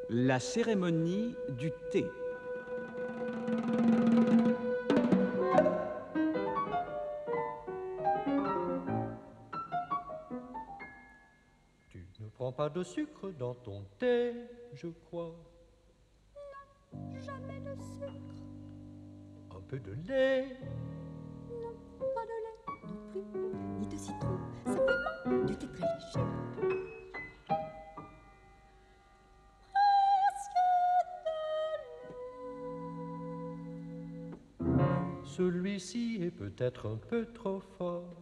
La cérémonie du thé. Tu ne prends pas de sucre dans ton thé, je crois. Non, jamais de sucre. Un peu de lait. Non, pas de lait non plus, ni de citron, simplement du thé très léger. Celui-ci est peut-être un peu trop fort.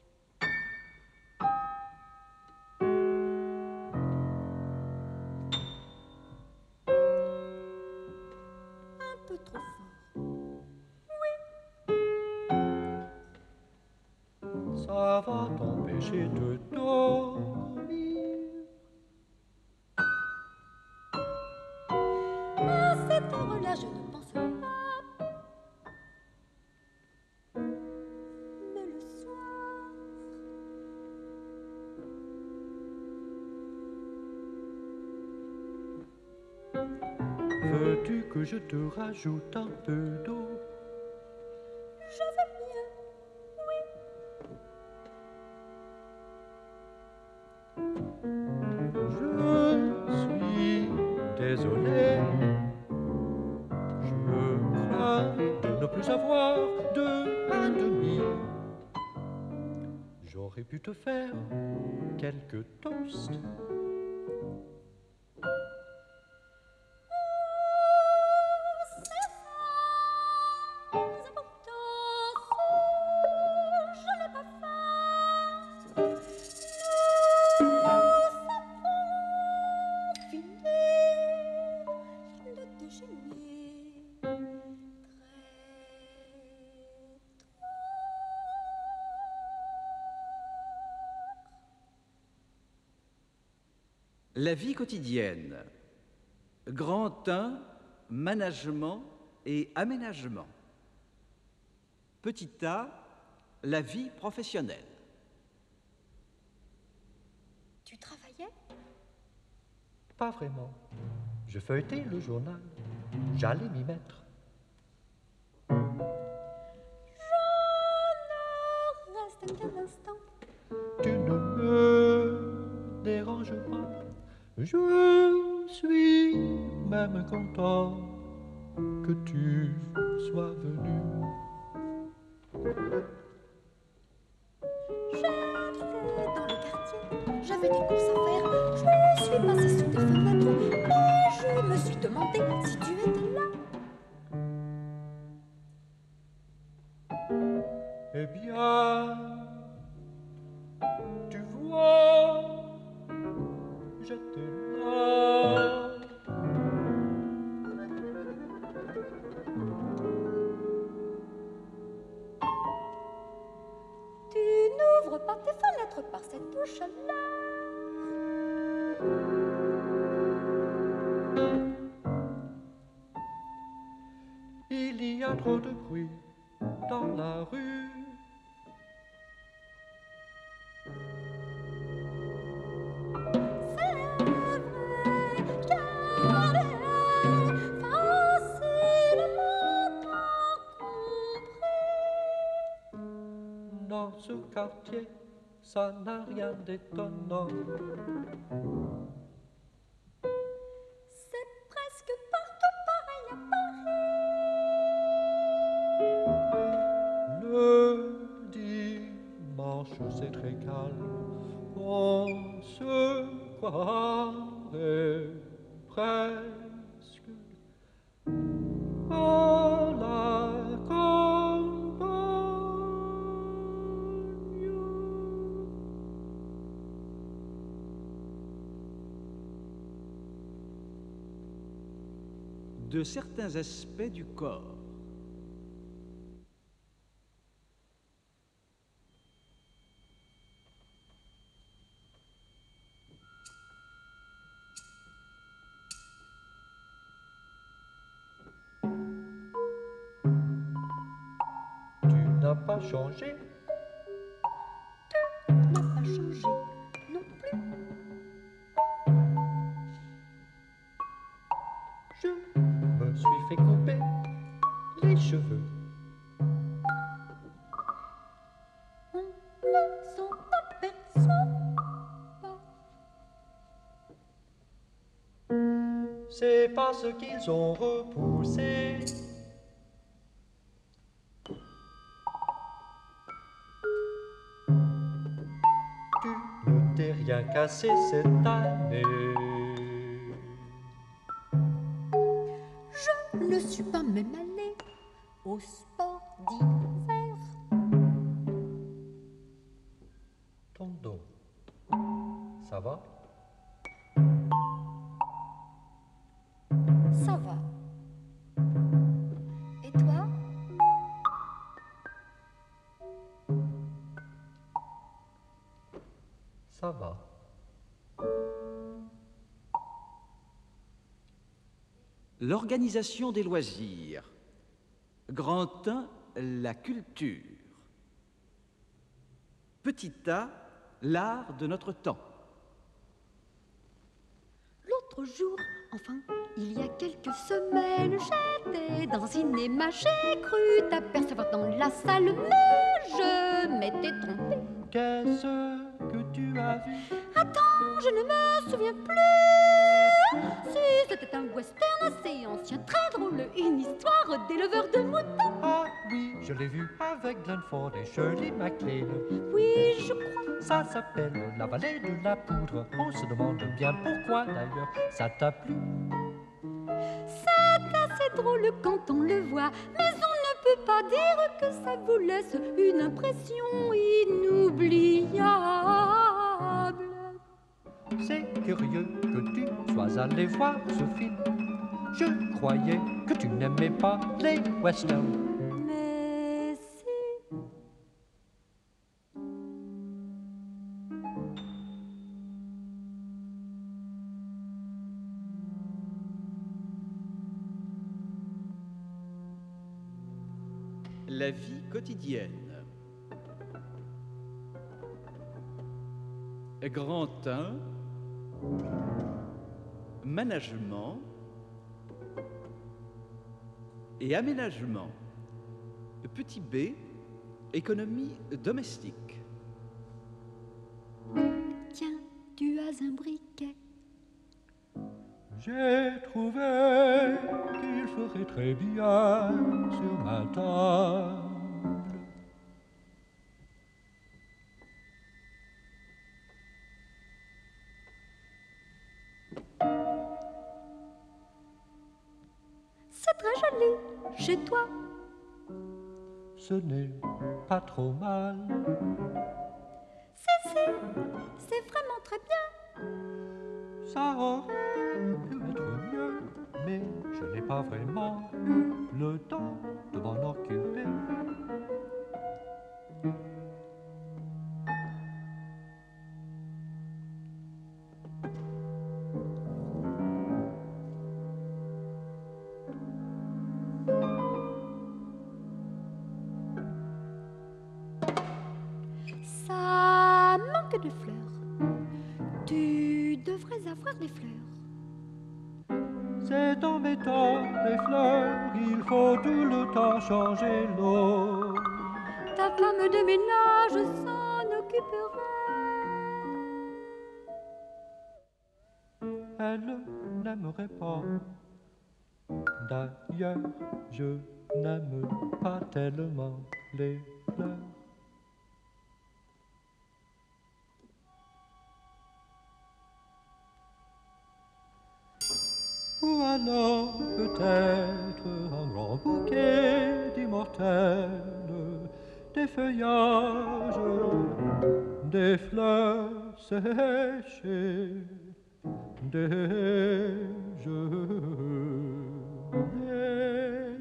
Un peu trop fort. Ça va t'empêcher de dormir. À cette heure-là, je ne pense pas. Mais le soir, Veux-tu que je te rajoute un peu d'eau? je veux bien. Je suis désolé. Je crains de ne plus avoir de pain de mie. J'aurais pu te faire quelques toasts. La vie quotidienne. Grand 1, management et aménagement. Petit a, la vie professionnelle. Tu travaillais? Pas vraiment. Je feuilletais le journal. J'allais m'y mettre. Reste qu'un instant. Tu ne me déranges pas. Je suis même content que tu sois venu. J'étais dans le quartier, j'avais des courses à faire. Je suis passée sous tes fenêtres et je me suis demandé si tu étais là. Eh bien, tu vois, j'étais là. Tu n'ouvres pas tes fenêtres par cette chaleur. Il y a trop de bruit dans la rue. C'est vrai qu'elle est facilement comprise. Dans ce quartier, ça n'a rien d'étonnant. C'est presque partout pareil à Paris. Le dimanche, c'est très calme. On se croirait presque à la campagne. De certains aspects du corps. Tu n'as pas changé. N'a pas changé non plus. c'est parce qu'ils ont repoussé. Tu ne t'es rien cassé cette année. Je ne suis pas même allée au sport d'hiver. Ton dos, ça va? Ça va. Et toi? Ça va. L'organisation des loisirs. Grand 1, la culture. Petit A, l'art de notre temps. L'autre jour, enfin, il y a quelques semaines, j'étais dans un cinéma. J'ai cru t'apercevoir dans la salle, mais je m'étais trompée. Qu'est-ce que tu as vu? Attends, je ne me souviens plus. Si c'était un western assez ancien, très drôle, une histoire d'éleveur de moutons. Ah oui, je l'ai vu avec Glenn Ford et Shirley MacLaine. Oui, je crois. Ça s'appelle La vallée de la poudre. On se demande bien pourquoi d'ailleurs. Ça t'a plu? C'est assez drôle quand on le voit, mais on ne peut pas dire que ça vous laisse une impression inoubliable. C'est curieux que tu sois allé voir ce film. Je croyais que tu n'aimais pas les westerns. Mais si. La vie quotidienne. Grand 1, management et aménagement. Petit B, économie domestique. Tiens, tu as un briquet. J'ai trouvé qu'il ferait très bien sur ma table. C'est très joli chez toi. Ce n'est pas trop mal. C'est vraiment très bien. Ça aurait pu être mieux, mais je n'ai pas vraiment eu le temps de m'en occuper. Ça manque de fleurs. Tu devrais avoir des fleurs. C'est en mettant des fleurs, il faut tout le temps changer l'eau. Ta femme de ménage s'en occupera. Elle n'aimerait pas. D'ailleurs, je n'aime pas tellement les fleurs. Ou alors peut-être un grand bouquet d'immortelles, des feuillages, des fleurs séchées, des gelées.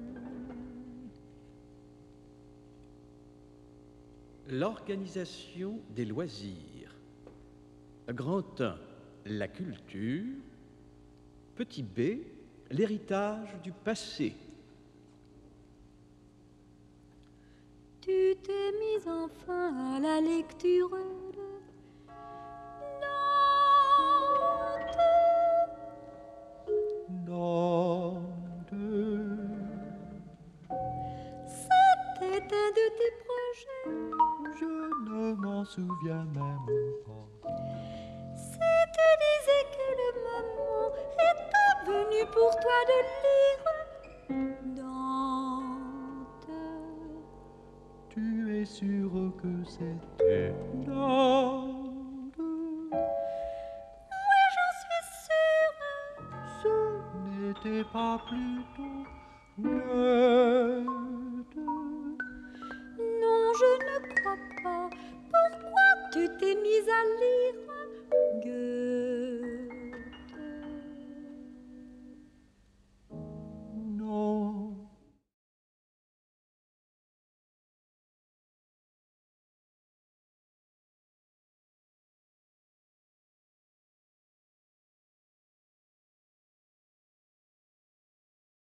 L'organisation des loisirs. Grand 1, la culture. Petit B, l'héritage du passé. Tu t'es mise enfin à la lecture de Nantes. C'était un de tes projets. Je ne m'en souviens même pas. Si tu disais que le moment est venu pour toi de lire Dante. Tu es sûr que c'était Dante? Oui, j'en suis sûre. Ce n'était pas plutôt Goethe? Non, je ne crois pas. Pourquoi tu t'es mise à lire